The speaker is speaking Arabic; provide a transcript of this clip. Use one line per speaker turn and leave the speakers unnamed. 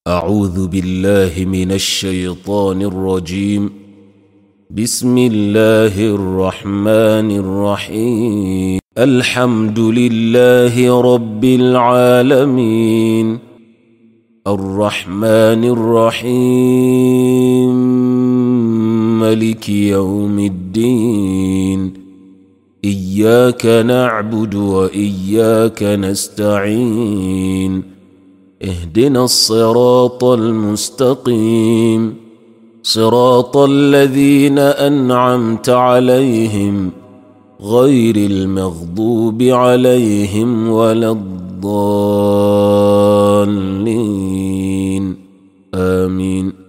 أعوذ بالله من الشيطان الرجيم. بسم الله الرحمن الرحيم. الحمد لله رب العالمين، الرحمن الرحيم، مالك يوم الدين. إياك نعبد وإياك نستعين. اهدنا الصراط المستقيم، صراط الذين أنعمت عليهم غير المغضوب عليهم ولا الضالين. آمين.